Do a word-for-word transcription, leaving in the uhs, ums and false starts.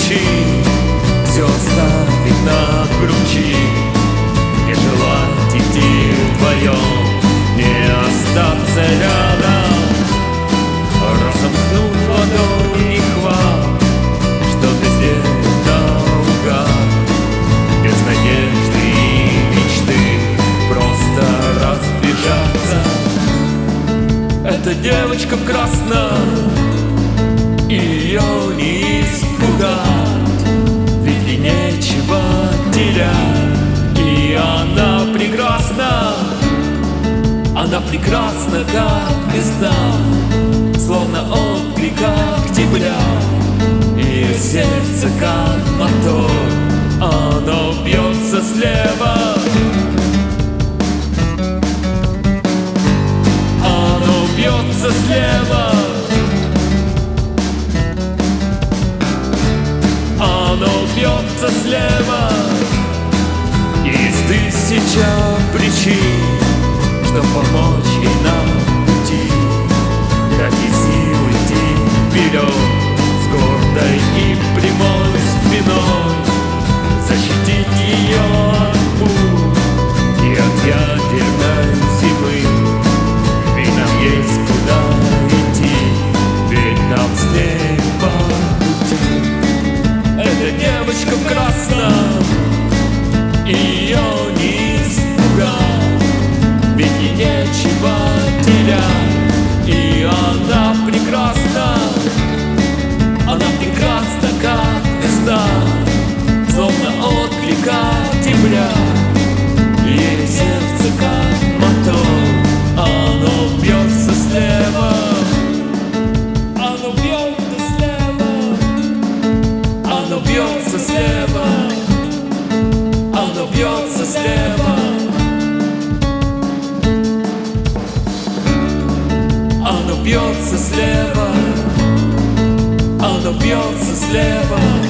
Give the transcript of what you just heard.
причин все оставить на ключи и желать идти вдвоем, не остаться рядом, разомкнуть ладони и хват, что-то сделать наугад, без надежды и мечты, просто разбежаться. Эта девочка в красном, ее не испугать, ведь ей нечего терять, и она прекрасна. Она прекрасна, как весна, словно отклик октября. Ее сердце, как мотор, оно бьется слева. Оно бьется слева. Оно бьется слева. Есть тысяча причин, чтоб помочь ей на пути, дать ей силу идти вперед с гордой и прямой спиной, защитить ее от бурь и от ядерной зимы. Ведь нам есть куда идти, ведь нам с ней по пути. Эта девочка в красном, ее не испугать, ведь ей нечего терять, и она прекрасна. Она прекрасна, как весна, словно отклик октября. Ее сердце, как мотор, оно бьется слева. Оно бьется слева. Оно бьется слева. Оно бьется слева. Оно бьется слева, оно бьется слева.